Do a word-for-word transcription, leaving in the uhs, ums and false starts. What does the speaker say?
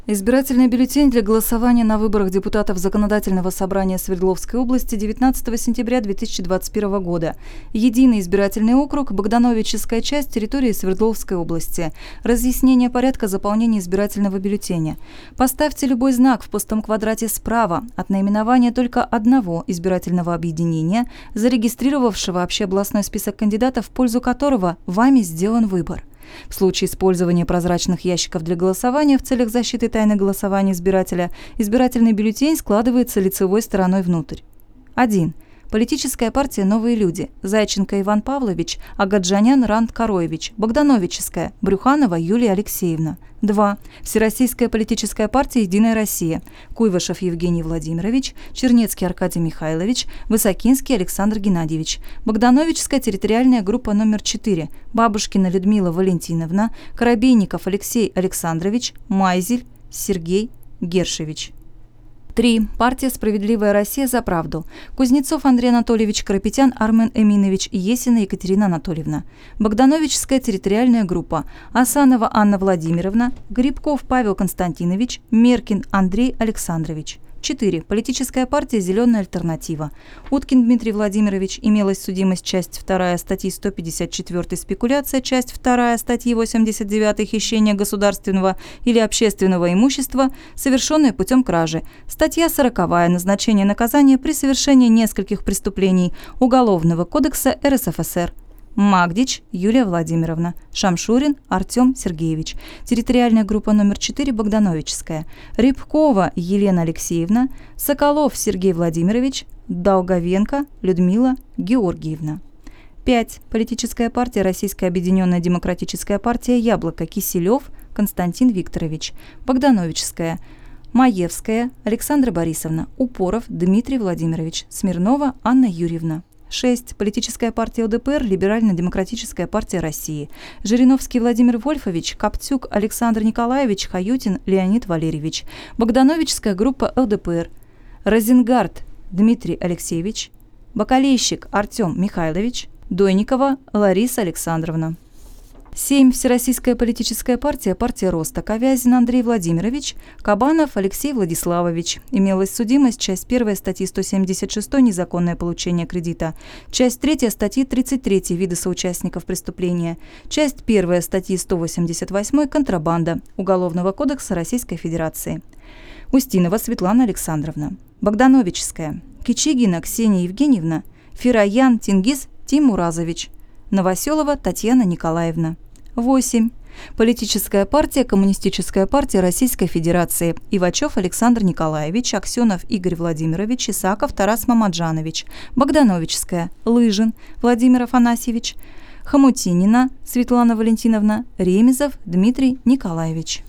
Избирательный бюллетень для голосования на выборах депутатов Законодательного собрания Свердловской области девятнадцатого сентября две тысячи двадцать первого года. Единый избирательный округ, Богдановическая часть территории Свердловской области. Разъяснение порядка заполнения избирательного бюллетеня. Поставьте любой знак в пустом квадрате справа от наименования только одного избирательного объединения, зарегистрировавшего общеобластной список кандидатов, в пользу которого вами сделан выбор. В случае использования прозрачных ящиков для голосования в целях защиты тайны голосования избирателя, избирательный бюллетень складывается лицевой стороной внутрь. один. Политическая партия «Новые люди». Зайченко Иван Павлович, Агаджанян Ранд Кароевич. Богдановическая. Брюханова Юлия Алексеевна. два. Всероссийская политическая партия «Единая Россия». Куйвашев Евгений Владимирович, Чернецкий Аркадий Михайлович, Высокинский Александр Геннадьевич. Богдановическая территориальная группа номер четыре. Бабушкина Людмила Валентиновна, Коробейников Алексей Александрович, Майзель Сергей Гершевич. три. Партия «Справедливая Россия за правду». Кузнецов Андрей Анатольевич, Карапетян Армен Эминович, Есина Екатерина Анатольевна. Богдановическая территориальная группа. Асанова Анна Владимировна, Грибков Павел Константинович, Меркин Андрей Александрович. четыре. Политическая партия «Зеленая альтернатива». Уткин Дмитрий Владимирович, имелась судимость, часть вторая статьи сто пятьдесят четыре «Спекуляция», часть вторая статьи восемьдесят девять «Хищение государственного или общественного имущества, совершенное путем кражи». Статья сороковая «Назначение наказания при совершении нескольких преступлений Уголовного кодекса эр эс эф эс эр». Магдич Юлия Владимировна, Шамшурин Артем Сергеевич, территориальная группа номер четыре Богдановическая, Рябкова Елена Алексеевна, Соколов Сергей Владимирович, Долговенко Людмила Георгиевна. пять. Политическая партия Российская объединенная демократическая партия «Яблоко» Киселев Константин Викторович, Богдановическая, Маевская Александра Борисовна, Упоров Дмитрий Владимирович, Смирнова Анна Юрьевна. шесть. Политическая партия о дэ пэ эр Либерально-демократическая партия России. Жириновский Владимир Вольфович, Коптюк Александр Николаевич, Хаютин Леонид Валерьевич. Богдановическая группа эл дэ пэ эр. Розенгард Дмитрий Алексеевич. Бакалейщик Артем Михайлович. Дойникова Лариса Александровна. семь. Всероссийская политическая партия партия роста. Ковязин Андрей Владимирович, Кабанов Алексей Владиславович. Имелась судимость, часть первая статьи сто семьдесят шесть «Незаконное получение кредита», часть третья статьи тридцать три «Виды соучастников преступления», часть первая статьи сто восемьдесят восемь «Контрабанда» Уголовного кодекса Российской Федерации. Устинова Светлана Александровна. Богдановическая. Кичигина Ксения Евгеньевна. Фироян Тенгиз Тимуразович. Новоселова Татьяна Николаевна. восемь. Политическая партия Коммунистическая партия Российской Федерации. Ивачев Александр Николаевич, Аксенов Игорь Владимирович, Исаков Тарас Мамаджанович. Богдановическая. Лыжин Владимир Афанасьевич. Хомутинина Светлана Валентиновна. Ремезов Дмитрий Николаевич.